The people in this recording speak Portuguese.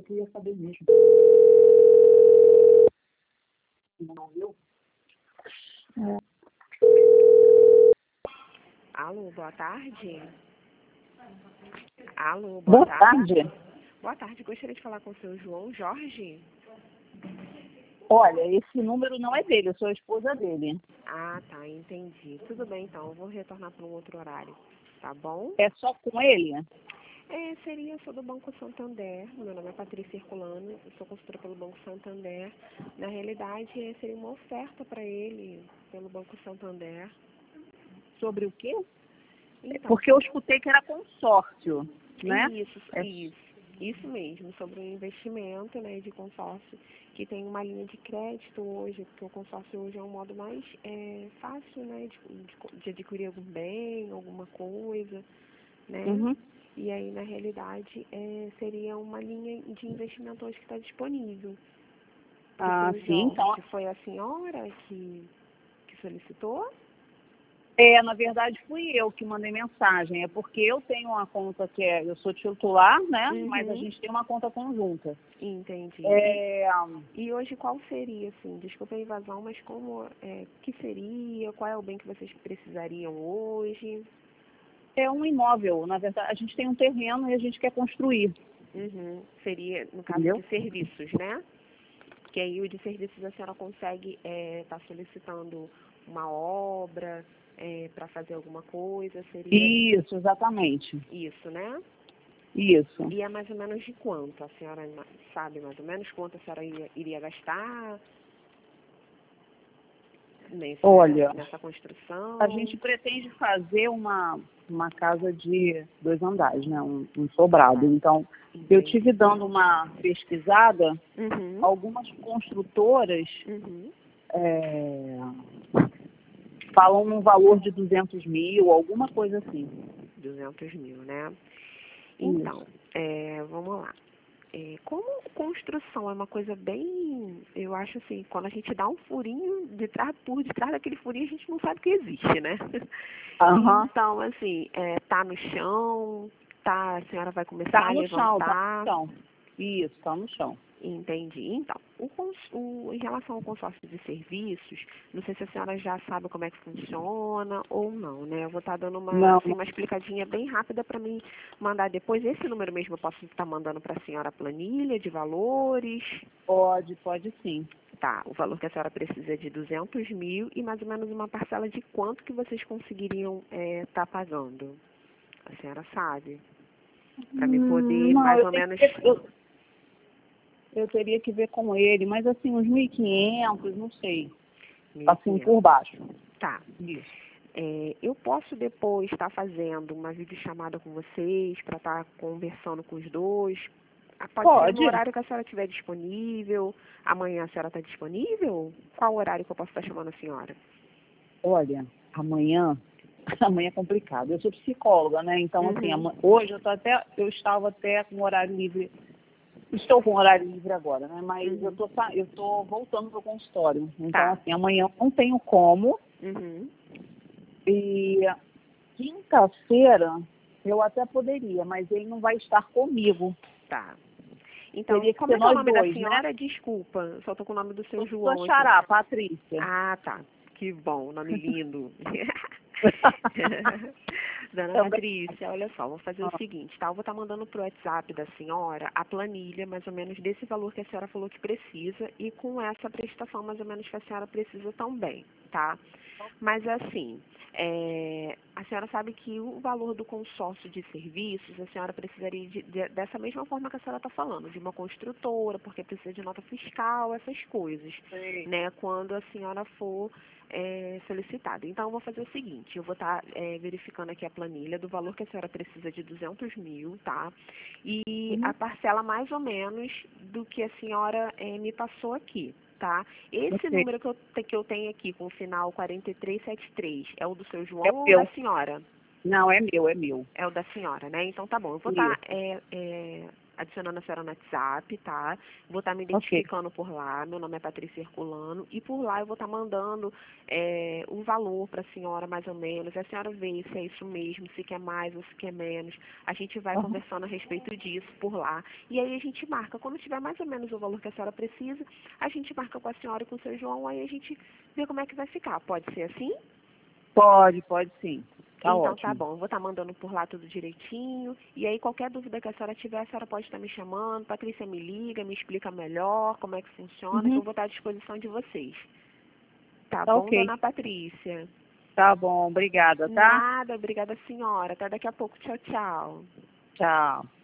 eu queria saber mesmo. Não viu? Alô, boa tarde. Alô, Boa tarde. Boa tarde, gostaria de falar com o seu João Jorge. Olha, esse número não é dele, eu sou a esposa dele. Ah, tá, entendi. Tudo bem, então, eu vou retornar para um outro horário, tá bom? É só com ele? Seria, eu sou do Banco Santander, meu nome é Patrícia Herculano, eu sou consultora pelo Banco Santander. Na realidade, seria uma oferta para ele, pelo Banco Santander. Sobre o quê? Então, Porque eu escutei que era consórcio, né? Isso mesmo, sobre um investimento, né, de consórcio, que tem uma linha de crédito hoje, porque o consórcio hoje é um modo mais fácil, né, de adquirir algum bem, alguma coisa, né? Uhum. E aí, na realidade, seria uma linha de investimento hoje que está disponível. Ah, sim, então... Que foi a senhora que solicitou? Na verdade, fui eu que mandei mensagem. É porque eu tenho uma conta eu sou titular, né? Uhum. Mas a gente tem uma conta conjunta. Entendi. E hoje qual seria, assim, desculpa a invasão, mas que seria, qual é o bem que vocês precisariam hoje? É um imóvel, na verdade, a gente tem um terreno e a gente quer construir. Uhum. Seria, no caso, Entendeu? de serviços, né? Que aí o de serviços a senhora consegue estar solicitando uma obra para fazer alguma coisa, seria... Isso, exatamente. Isso, né? Isso. E é mais ou menos de quanto? A senhora sabe mais ou menos quanto a senhora iria gastar Olha, nessa construção? a gente pretende fazer uma casa de 2 andares, né? Um sobrado. Então, Entendi. eu tive dando uma pesquisada, Uhum. algumas construtoras Uhum. falam num valor de 200 mil, alguma coisa assim. 200 mil, né? Então, vamos lá. Como construção é uma coisa bem, eu acho assim, quando a gente dá um furinho por detrás daquele furinho, a gente não sabe que existe, né? Aham. Então, assim, tá no chão, a senhora vai começar Tá a no chão, tá levantar. no chão. Isso, tá no chão. Entendi. Então, em relação ao consórcio de serviços, não sei se a senhora já sabe como é que funciona ou não, né? Eu vou estar dando Não, uma explicadinha bem rápida para mim mandar depois. Esse número mesmo eu posso estar mandando para a senhora a planilha de valores. pode sim. Tá, o valor que a senhora precisa é de 200 mil e mais ou menos uma parcela de quanto que vocês conseguiriam estar pagando. A senhora sabe? Para me poder Não, mais ou menos... eu teria que ver com ele, mas assim, uns 1.500, não sei. Assim, 1.500. por baixo. Tá. Isso. Eu posso depois estar fazendo uma videochamada com vocês para estar conversando com os dois? Pode ser no horário que a senhora estiver disponível. Amanhã a senhora está disponível? Qual horário que eu posso estar chamando a senhora? Olha, amanhã é complicado. Eu sou psicóloga, né? Então, assim, hoje eu estava até com horário livre. Estou com horário livre agora, né? Mas eu tô voltando para o consultório. Então, assim, amanhã eu não tenho como. E quinta-feira eu até poderia, mas ele não vai estar comigo. Tá. Então, teria que como ser é que é o nós nome da dois, senhora? né? Desculpa, eu só tô com o nome do seu Eu sou João a aqui. Xará, Patrícia. Ah, tá. Que bom, nome lindo. Dona Patrícia, olha só, vou fazer o seguinte, tá? Eu vou estar mandando pro WhatsApp da senhora a planilha, mais ou menos desse valor que a senhora falou que precisa e com essa prestação mais ou menos que a senhora precisa também, tá? Mas assim, a senhora sabe que o valor do consórcio de serviços, a senhora precisaria dessa mesma forma que a senhora está falando, de uma construtora, porque precisa de nota fiscal, essas coisas, né? Quando a senhora for solicitada. Então, eu vou fazer o seguinte, eu vou estar verificando aqui a planilha do valor que a senhora precisa de 200 mil, tá? E a parcela mais ou menos do que a senhora me passou aqui. Tá? Esse número que eu tenho aqui, com o final 4373, é o do seu João ou da senhora? Não, é meu. É o da senhora, né? Então tá bom. Eu vou estar adicionando a senhora no WhatsApp, tá? Vou estar me Ok. identificando por lá, meu nome é Patrícia Herculano, e por lá eu vou estar mandando o valor para a senhora, mais ou menos. A senhora vê se é isso mesmo, se quer mais ou se quer menos. A gente vai Uhum. conversando a respeito disso por lá. E aí a gente marca, quando tiver mais ou menos o valor que a senhora precisa, a gente marca com a senhora e com o seu João, aí a gente vê como é que vai ficar. Pode ser assim? Pode sim. Tá Então tá ótimo. bom, eu vou estar mandando por lá tudo direitinho. E aí qualquer dúvida que a senhora tiver, a senhora pode estar me chamando. Patrícia me liga, me explica melhor como é que funciona, que eu Uhum. vou estar à disposição de vocês. Tá Tá bom, ok. dona Patrícia? Tá bom, obrigada, tá? Nada, obrigada senhora. Até daqui a pouco. Tchau, tchau. Tchau.